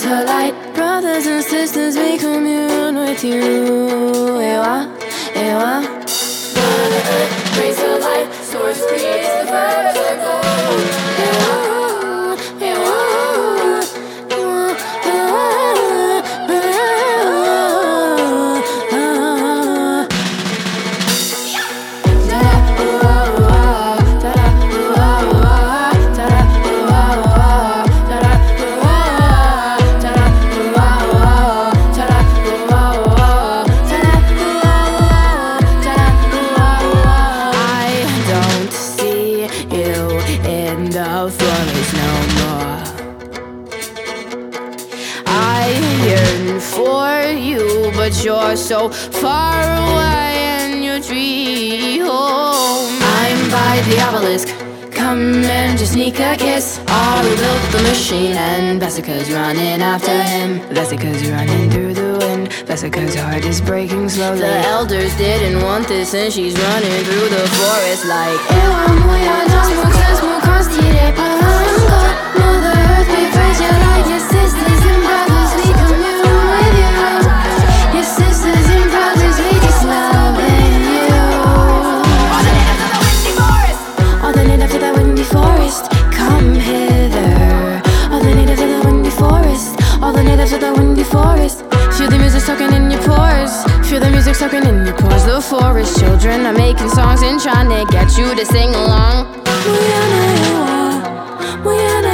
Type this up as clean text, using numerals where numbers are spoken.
her light. Brothers and sisters, we commune with you. Ewa, ewa. Mother Earth brings the light, source creates the fires that go. Ewa, ewa. But you're so far away and your dream home. I'm by the obelisk, come and just sneak a kiss. All who built the machine, and Vesica's running after him. Vesica's running through the wind. Vesica's heart is breaking slowly. The elders didn't want this, and she's running through the forest like Ewa moja nas muchas mukostire palanga. Mother Earth, we praise you like your sisters and brothers. We commune with you. Your sisters and brothers, we just loving you. All the natives of the windy forest, come hither. All the natives of the windy forest, all the natives of the windy forest. Feel the music soaking in your pores. Feel the music soaking in your pores. The forest children are making songs and trying to get you to sing along.